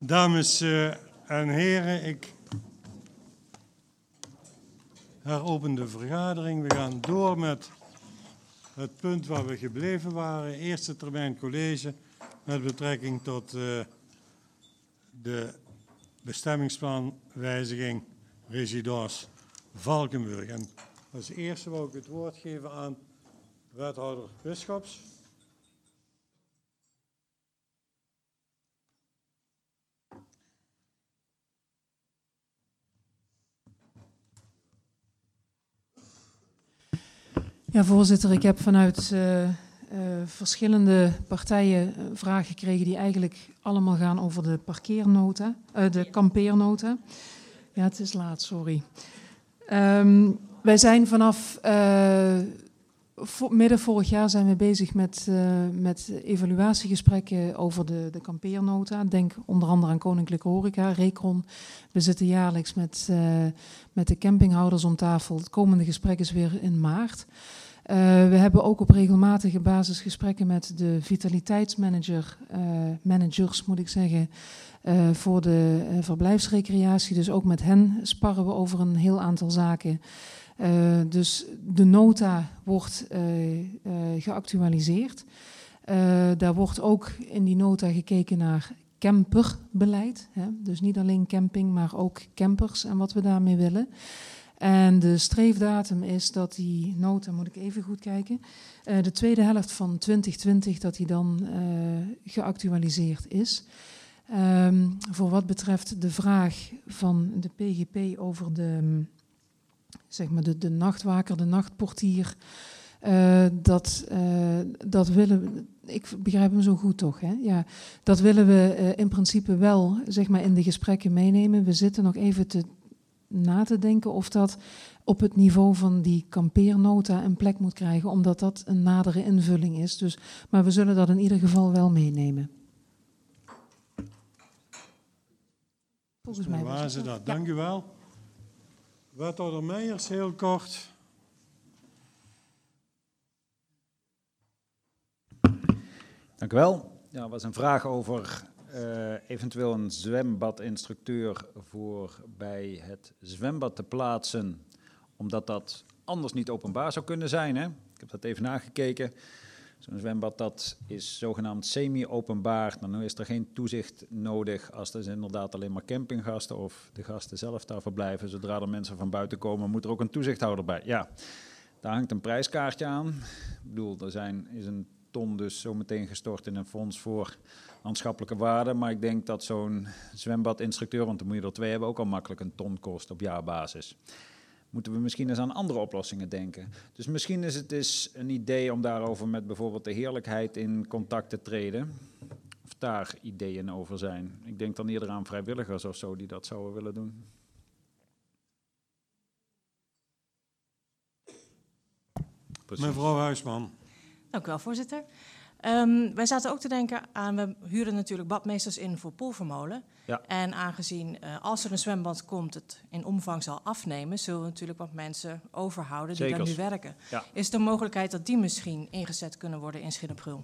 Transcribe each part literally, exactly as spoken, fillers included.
Dames uh, en heren, ik heropen de vergadering. We gaan door met het punt waar we gebleven waren. Eerste termijn college met betrekking tot uh, de bestemmingsplanwijziging Residence Valkenburg. En als eerste wil ik het woord geven aan wethouder Bisschops. Ja, voorzitter, ik heb vanuit uh, uh, verschillende partijen uh, vragen gekregen die eigenlijk allemaal gaan over de parkeernota, uh, de kampeernota. Ja, het is laat, sorry. Um, wij zijn vanaf uh, vo- midden vorig jaar zijn we bezig met, uh, met evaluatiegesprekken over de, de kampeernota. Denk onder andere aan Koninklijke Horeca, Recron. We zitten jaarlijks met, uh, met de campinghouders om tafel. Het komende gesprek is weer in maart. Uh, we hebben ook op regelmatige basis gesprekken met de vitaliteitsmanager, uh, managers moet ik zeggen, uh, voor de uh, verblijfsrecreatie. Dus ook met hen sparren we over een heel aantal zaken. Uh, dus de nota wordt uh, uh, geactualiseerd. Uh, daar wordt ook in die nota gekeken naar camperbeleid. Hè? Dus niet alleen camping, maar ook campers en wat we daarmee willen. En de streefdatum is dat die nota, moet ik even goed kijken, uh, de tweede helft van twintig twintig dat die dan uh, geactualiseerd is. Um, voor wat betreft de vraag van de P G P over de, zeg maar de, de nachtwaker, de nachtportier, uh, dat, uh, dat willen we, ik begrijp hem zo goed toch, hè? Ja, dat willen we uh, in principe wel, zeg maar, in de gesprekken meenemen. We zitten nog even te na te denken of dat op het niveau van die kampeernota een plek moet krijgen, omdat dat een nadere invulling is. Dus, maar we zullen dat in ieder geval wel meenemen. Volgens mij was het dat. Ja. Dank u wel. Wethouder Meijers, heel kort. Dank u wel. Ja, er was een vraag over Uh, eventueel een zwembadinstructeur voor bij het zwembad te plaatsen, omdat dat anders niet openbaar zou kunnen zijn. Hè? Ik heb dat even nagekeken. Zo'n zwembad dat is zogenaamd semi-openbaar. Dan is er geen toezicht nodig als er inderdaad alleen maar campinggasten of de gasten zelf daar verblijven. Zodra er mensen van buiten komen, moet er ook een toezichthouder bij. Ja, daar hangt een prijskaartje aan. Ik bedoel, er zijn, is een ton dus zometeen gestort in een fonds voor maatschappelijke waarde, maar ik denk dat zo'n zwembadinstructeur, want dan moet je er twee hebben, ook al makkelijk een ton kost op jaarbasis. Moeten we misschien eens aan andere oplossingen denken. Dus misschien is het dus een idee om daarover met bijvoorbeeld de heerlijkheid in contact te treden. Of daar ideeën over zijn. Ik denk dan eerder aan vrijwilligers of zo die dat zouden willen doen. Precies. Mevrouw Huisman. Dank u wel, voorzitter. Um, wij zaten ook te denken aan, we huren natuurlijk badmeesters in voor Polvermolen. Ja. En aangezien uh, als er een zwembad komt het in omvang zal afnemen, zullen we natuurlijk wat mensen overhouden die Zekers. daar nu werken. Ja. Is er een mogelijkheid dat die misschien ingezet kunnen worden in Schillenbrul?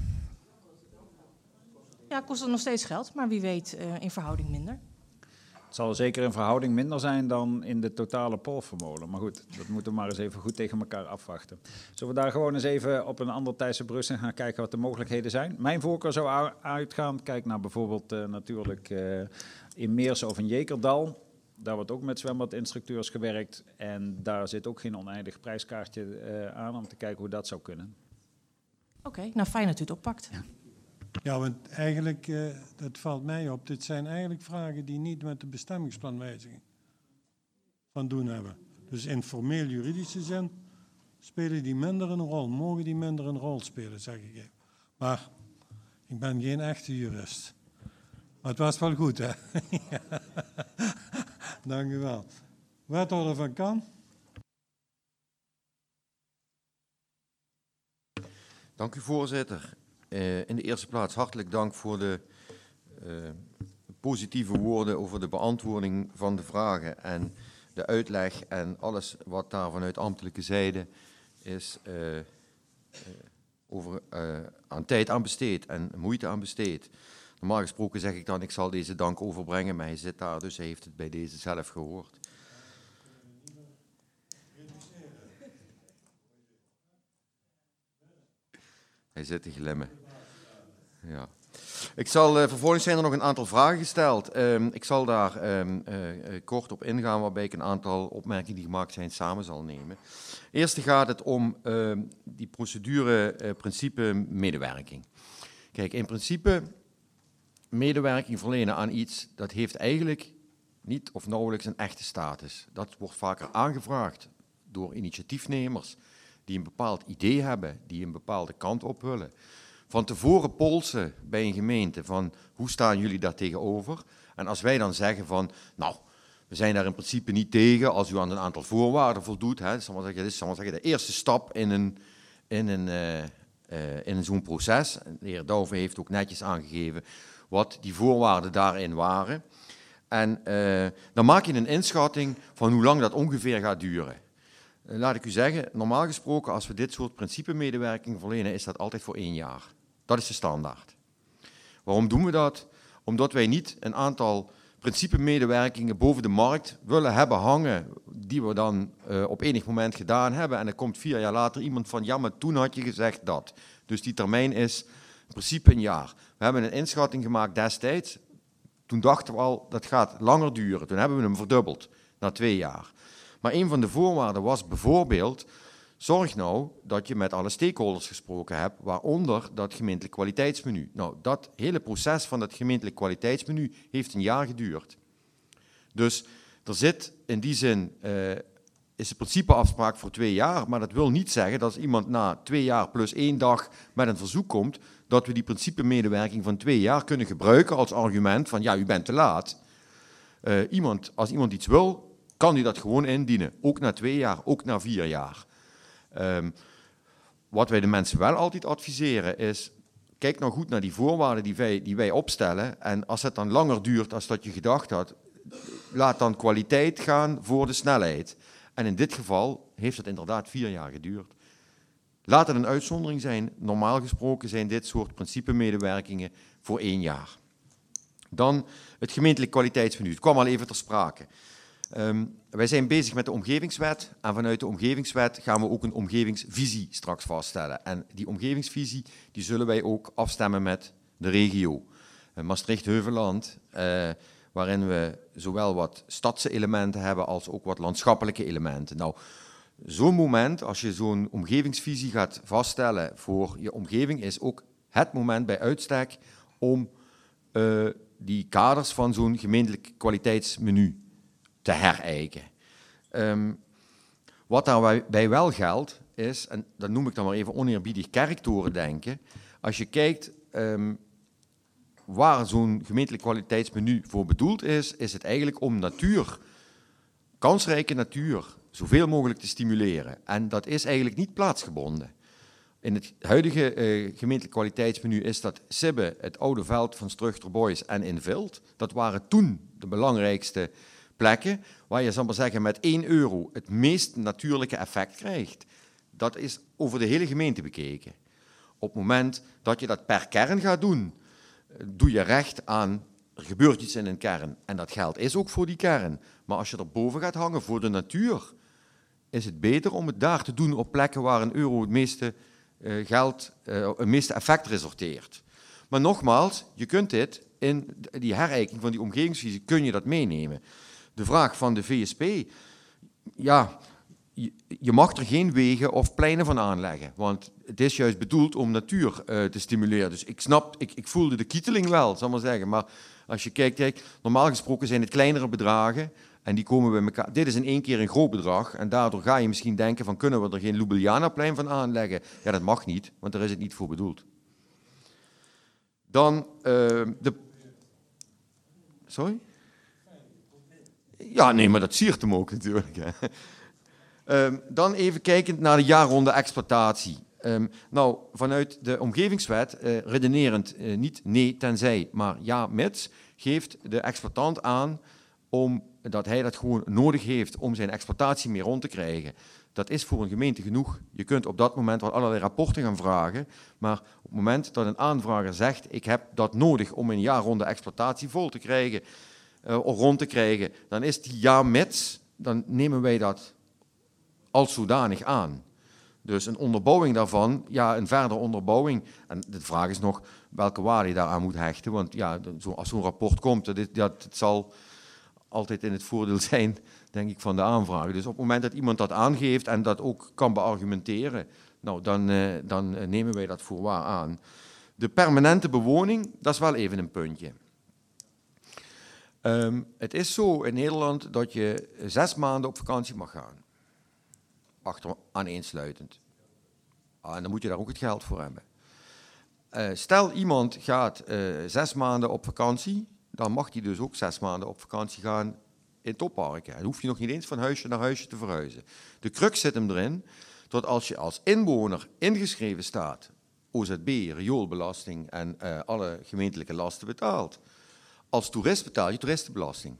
Ja, kost het nog steeds geld, maar wie weet uh, in verhouding minder. Het zal zeker in verhouding minder zijn dan in de totale Polvermolen. Maar goed, dat moeten we maar eens even goed tegen elkaar afwachten. Zullen we daar gewoon eens even op een ander tijdse berusting gaan kijken wat de mogelijkheden zijn? Mijn voorkeur zou uitgaan, kijk naar bijvoorbeeld uh, natuurlijk uh, in Meersen of in Jekerdal. Daar wordt ook met zwembadinstructeurs gewerkt. En daar zit ook geen oneindig prijskaartje uh, aan om te kijken hoe dat zou kunnen. Oké, okay, nou fijn dat u het oppakt. Ja. Ja, want eigenlijk, uh, dat valt mij op, dit zijn eigenlijk vragen die niet met de bestemmingsplanwijziging van doen hebben. Dus in formeel juridische zin spelen die minder een rol, mogen die minder een rol spelen, zeg ik even. Maar ik ben geen echte jurist. Maar het was wel goed, hè? Dank u wel. Wethouder Van Kan. Dank u, voorzitter. Uh, in de eerste plaats hartelijk dank voor de uh, positieve woorden over de beantwoording van de vragen en de uitleg en alles wat daar vanuit ambtelijke zijde is uh, uh, over, uh, aan tijd aan besteed en moeite aan besteed. Normaal gesproken zeg ik dan, ik zal deze dank overbrengen, maar hij zit daar, dus hij heeft het bij deze zelf gehoord. Hij zit te glimmen. Ja. Ik zal, uh, vervolgens zijn er nog een aantal vragen gesteld. Um, ik zal daar um, uh, kort op ingaan, waarbij ik een aantal opmerkingen die gemaakt zijn samen zal nemen. Eerst gaat het om uh, die procedure, uh, principe medewerking. Kijk, in principe, medewerking verlenen aan iets, dat heeft eigenlijk niet of nauwelijks een echte status. Dat wordt vaker aangevraagd door initiatiefnemers die een bepaald idee hebben, die een bepaalde kant op willen. Van tevoren polsen bij een gemeente van hoe staan jullie daar tegenover? En als wij dan zeggen van, nou, we zijn daar in principe niet tegen als u aan een aantal voorwaarden voldoet. Hè, zal maar zeggen, dit is zal maar zeggen, de eerste stap in, een, in, een, uh, uh, in zo'n proces. De heer Douwe heeft ook netjes aangegeven wat die voorwaarden daarin waren. En uh, dan maak je een inschatting van hoe lang dat ongeveer gaat duren. Uh, laat ik u zeggen, normaal gesproken als we dit soort principe-medewerking verlenen, is dat altijd voor één jaar. Dat is de standaard. Waarom doen we dat? Omdat wij niet een aantal principe-medewerkingen boven de markt willen hebben hangen, die we dan uh, op enig moment gedaan hebben. En dan komt vier jaar later iemand van, ja, maar toen had je gezegd dat. Dus die termijn is in principe een jaar. We hebben een inschatting gemaakt destijds. Toen dachten we al, dat gaat langer duren. Toen hebben we hem verdubbeld, naar twee jaar. Maar een van de voorwaarden was bijvoorbeeld, zorg nou dat je met alle stakeholders gesproken hebt, waaronder dat gemeentelijk kwaliteitsmenu. Nou, dat hele proces van dat gemeentelijk kwaliteitsmenu heeft een jaar geduurd. Dus er zit in die zin, uh, is de principeafspraak voor twee jaar, maar dat wil niet zeggen dat als iemand na twee jaar plus één dag met een verzoek komt, dat we die principe-medewerking van twee jaar kunnen gebruiken als argument van, ja, u bent te laat. Uh, iemand, als iemand iets wil, kan hij dat gewoon indienen, ook na twee jaar, ook na vier jaar. Um, wat wij de mensen wel altijd adviseren is, kijk nou goed naar die voorwaarden die wij, die wij opstellen en als het dan langer duurt dan dat je gedacht had, laat dan kwaliteit gaan voor de snelheid. En in dit geval heeft het inderdaad vier jaar geduurd. Laat het een uitzondering zijn, normaal gesproken zijn dit soort principe-medewerkingen voor één jaar. Dan het gemeentelijk kwaliteitsmenu, het kwam al even ter sprake. Um, wij zijn bezig met de omgevingswet en vanuit de omgevingswet gaan we ook een omgevingsvisie straks vaststellen. En die omgevingsvisie die zullen wij ook afstemmen met de regio. Uh, Maastricht-Heuvelland, uh, waarin we zowel wat stadse elementen hebben als ook wat landschappelijke elementen. Nou, zo'n moment, als je zo'n omgevingsvisie gaat vaststellen voor je omgeving, is ook het moment bij uitstek om uh, die kaders van zo'n gemeentelijk kwaliteitsmenu te herijken. Um, wat daarbij wel geldt is, en dat noem ik dan maar even oneerbiedig kerktoren denken, als je kijkt um, waar zo'n gemeentelijk kwaliteitsmenu voor bedoeld is, is het eigenlijk om natuur, kansrijke natuur, zoveel mogelijk te stimuleren. En dat is eigenlijk niet plaatsgebonden. In het huidige uh, gemeentelijk kwaliteitsmenu is dat Sibbe, het oude veld van Struchterboys en in Vilt. Dat waren toen de belangrijkste plekken waar je, zal maar zeggen, met één euro het meest natuurlijke effect krijgt. Dat is over de hele gemeente bekeken. Op het moment dat je dat per kern gaat doen, doe je recht aan, er gebeurt iets in een kern. En dat geld is ook voor die kern. Maar als je er boven gaat hangen voor de natuur, is het beter om het daar te doen op plekken waar een euro het meeste uh, geld, uh, het meeste effect resulteert. Maar nogmaals, je kunt dit in die herijking van die omgevingsvisie, kun je dat meenemen. De vraag van de V S P, ja, je, je mag er geen wegen of pleinen van aanleggen, want het is juist bedoeld om natuur uh, te stimuleren. Dus ik snap, ik, ik voelde de kieteling wel, zal maar zeggen, maar als je kijkt, kijk, normaal gesproken zijn het kleinere bedragen en die komen bij elkaar. Dit is in één keer een groot bedrag en daardoor ga je misschien denken van, kunnen we er geen Ljubeljanaplein van aanleggen? Ja, dat mag niet, want daar is het niet voor bedoeld. Dan uh, de... Sorry? Ja, nee, maar dat siert hem ook natuurlijk. Hè. Um, dan even kijkend naar de jaarronde exploitatie. Um, nou, vanuit de omgevingswet, uh, redenerend uh, niet nee tenzij, maar ja mits, geeft de exploitant aan om, dat hij dat gewoon nodig heeft om zijn exploitatie meer rond te krijgen. Dat is voor een gemeente genoeg. Je kunt op dat moment wel allerlei rapporten gaan vragen, maar op het moment dat een aanvrager zegt, ik heb dat nodig om een jaarronde exploitatie vol te krijgen, uh, of rond te krijgen, dan is die ja mits, dan nemen wij dat als zodanig aan. Dus een onderbouwing daarvan, ja, een verdere onderbouwing. En de vraag is nog welke waarde je daaraan moet hechten, want ja, zo, als zo'n rapport komt, dat, dat, het zal altijd in het voordeel zijn, denk ik, van de aanvrager. Dus op het moment dat iemand dat aangeeft en dat ook kan beargumenteren, nou, dan, uh, dan uh, nemen wij dat voor waar aan. De permanente bewoning, dat is wel even een puntje. Um, het is zo in Nederland dat je zes maanden op vakantie mag gaan. Achter, aaneensluitend. Ah, en dan moet je daar ook het geld voor hebben. Uh, stel iemand gaat uh, zes maanden op vakantie, dan mag hij dus ook zes maanden op vakantie gaan in topparken. Dan hoef je nog niet eens van huisje naar huisje te verhuizen. De crux zit hem erin dat als je als inwoner ingeschreven staat, O Z B, rioolbelasting en uh, alle gemeentelijke lasten betaalt, als toerist betaal je toeristenbelasting.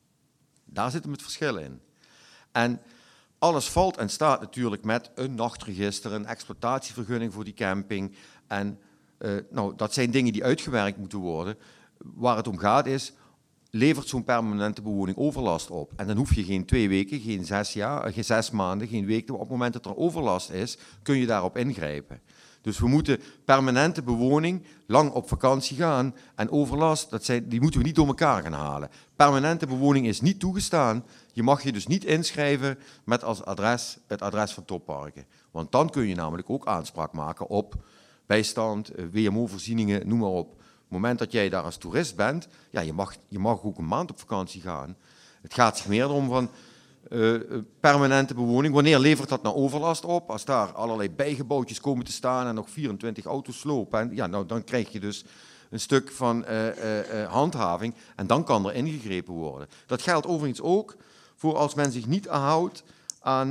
Daar zit hem het verschil in. En alles valt en staat natuurlijk met een nachtregister, een exploitatievergunning voor die camping. En uh, nou, dat zijn dingen die uitgewerkt moeten worden. Waar het om gaat is, levert zo'n permanente bewoning overlast op? En dan hoef je geen twee weken, geen zes, jaar, geen zes maanden, geen weken. Op het moment dat er overlast is, kun je daarop ingrijpen. Dus we moeten permanente bewoning, lang op vakantie gaan en overlast, dat zijn, die moeten we niet door elkaar gaan halen. Permanente bewoning is niet toegestaan. Je mag je dus niet inschrijven met als adres het adres van topparken. Want dan kun je namelijk ook aanspraak maken op bijstand, W M O-voorzieningen, noem maar op. Op het moment dat jij daar als toerist bent, ja, je mag, je mag ook een maand op vakantie gaan. Het gaat zich meer om van uh, permanente bewoning. Wanneer levert dat nou overlast op? Als daar allerlei bijgebouwtjes komen te staan en nog vierentwintig auto's slopen, en, ja, nou, dan krijg je dus een stuk van uh, uh, uh, handhaving en dan kan er ingegrepen worden. Dat geldt overigens ook voor als men zich niet houdt aan uh,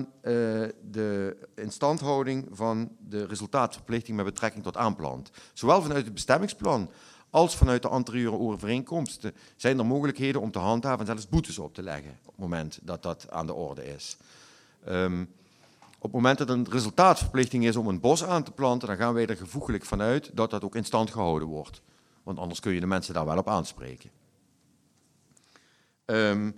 de instandhouding van de resultaatverplichting met betrekking tot aanplant. Zowel vanuit het bestemmingsplan als vanuit de anterieure overeenkomsten zijn er mogelijkheden om te handhaven en zelfs boetes op te leggen op het moment dat dat aan de orde is. Um, op het moment dat een resultaatverplichting is om een bos aan te planten, dan gaan wij er gevoeglijk vanuit dat dat ook in stand gehouden wordt. Want anders kun je de mensen daar wel op aanspreken. Um,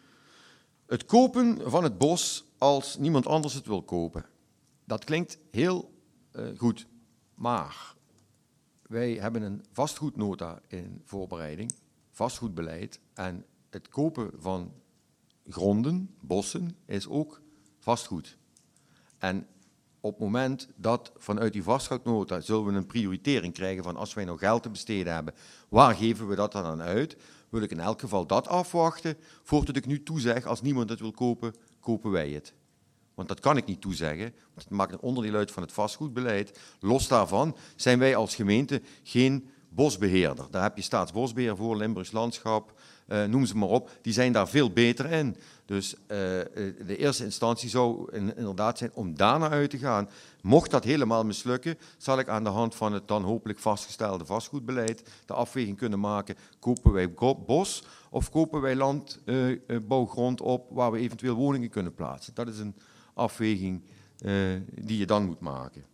het kopen van het bos als niemand anders het wil kopen. Dat klinkt heel uh, goed, maar wij hebben een vastgoednota in voorbereiding, vastgoedbeleid, en het kopen van gronden, bossen, is ook vastgoed. En op het moment dat vanuit die vastgoednota zullen we een prioritering krijgen van als wij nog geld te besteden hebben, waar geven we dat dan aan uit? Wil ik in elk geval dat afwachten, voordat ik nu toezeg, als niemand het wil kopen, kopen wij het. Want dat kan ik niet toezeggen, want het maakt een onderdeel uit van het vastgoedbeleid. Los daarvan zijn wij als gemeente geen bosbeheerder. Daar heb je Staatsbosbeheer voor, Limburgs Landschap, uh, noem ze maar op. Die zijn daar veel beter in. Dus uh, de eerste instantie zou inderdaad zijn om daarna uit te gaan. Mocht dat helemaal mislukken, zal ik aan de hand van het dan hopelijk vastgestelde vastgoedbeleid de afweging kunnen maken. Kopen wij bos of kopen wij landbouwgrond uh, op waar we eventueel woningen kunnen plaatsen? Dat is een afweging uh, die je dan moet maken.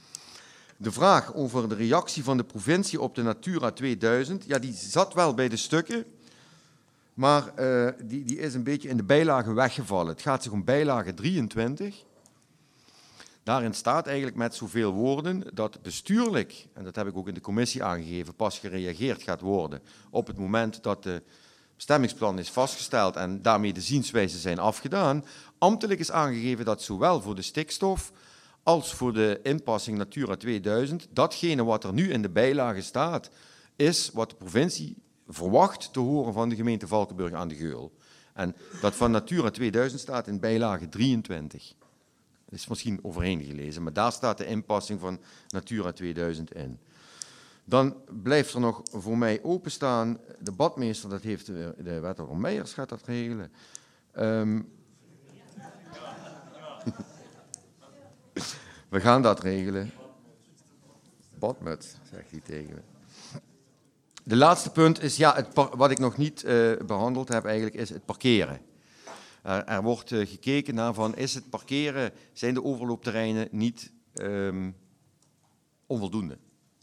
De vraag over de reactie van de provincie op de Natura tweeduizend, ja, die zat wel bij de stukken, maar uh, die, die is een beetje in de bijlage weggevallen. Het gaat zich om bijlage drieëntwintig. Daarin staat eigenlijk met zoveel woorden dat bestuurlijk, en dat heb ik ook in de commissie aangegeven, pas gereageerd gaat worden op het moment dat de bestemmingsplan is vastgesteld en daarmee de zienswijzen zijn afgedaan. Ambtelijk is aangegeven dat zowel voor de stikstof als voor de inpassing Natura tweeduizend, datgene wat er nu in de bijlage staat, is wat de provincie verwacht te horen van de gemeente Valkenburg aan de Geul. En dat van Natura tweeduizend staat in bijlage drieëntwintig. Dat is misschien overheen gelezen, maar daar staat de inpassing van Natura tweeduizend in. Dan blijft er nog voor mij openstaan, de badmeester, dat heeft de, de wethouder Meijers gaat dat regelen. Um, We gaan dat regelen. Badmuts, zegt hij tegen me. De laatste punt is, ja, het wat ik nog niet uh, behandeld heb eigenlijk, is het parkeren. Er, er wordt uh, gekeken naar van, is het parkeren, zijn de overloopterreinen niet um, onvoldoende?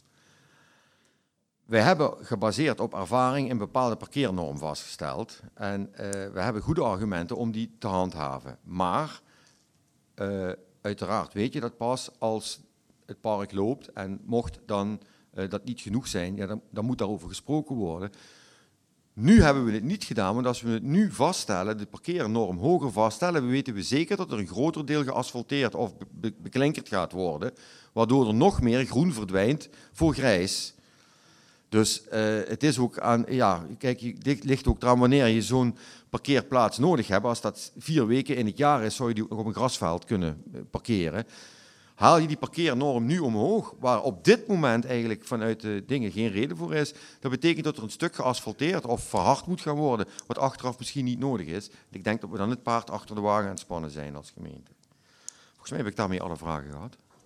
Wij hebben gebaseerd op ervaring een bepaalde parkeernorm vastgesteld. En uh, we hebben goede argumenten om die te handhaven. Maar uh, uiteraard weet je dat pas als het park loopt en mocht dan uh, dat niet genoeg zijn, ja, dan, dan moet daarover gesproken worden. Nu hebben we het niet gedaan, want als we het nu vaststellen, de parkeernorm hoger vaststellen, weten we zeker dat er een groter deel geasfalteerd of be beklinkerd gaat worden, waardoor er nog meer groen verdwijnt voor grijs. Dus uh, het is ook aan, ja, kijk, dit ligt ook eraan wanneer je zo'n parkeerplaats nodig hebt. Als dat vier weken in het jaar is, zou je die ook op een grasveld kunnen parkeren. Haal je die parkeernorm nu omhoog, waar op dit moment eigenlijk vanuit de dingen geen reden voor is, dat betekent dat er een stuk geasfalteerd of verhard moet gaan worden, wat achteraf misschien niet nodig is. Ik denk dat we dan het paard achter de wagen aan het spannen zijn als gemeente. Volgens mij heb ik daarmee alle vragen gehad.